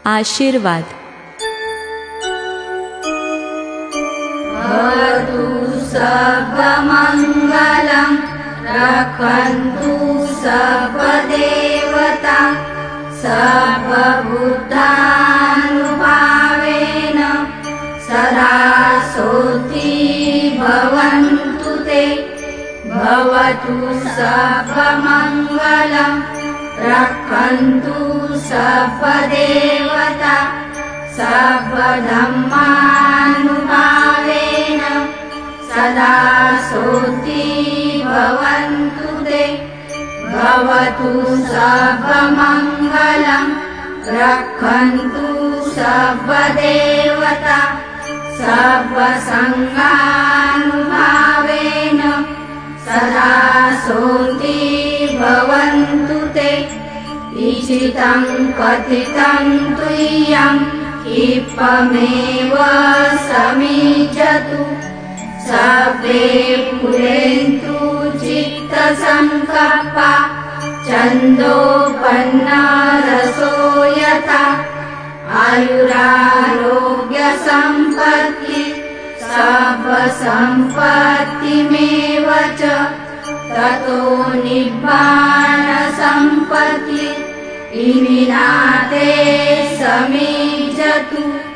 आशीर्वाद। भवतु सर्वमङ्गलं, रक्षन्तु सर्वदेवता, सर्वबुद्धानुभावेन सदा सोऽस्ति भवन्तु ते। भवतु सर्वमङ्गलं, रक्षन्तु सर्वदेवता, सर्वधर्मानुभावेन सदा सोऽस्ति भवन्तु ते। भवतु सर्वमङ्गलं, रक्षन्तु सर्वदेवता, सर्वसङ्गानुभावेन सदा सोऽस्ति भवन्तु ते। इशितं कथितं तुय्यं क्षिप्रमेव समीचतु, सर्वे फुलेन्तु चित्तसङ्कल्पा, छन्दोपन्ना रसो यथा। आयुरारोग्यसम्पत्ति सर्वसम्पत्तिमेव च, ततो निब्बाणसम्पत्ति इमिनाते समीचतु।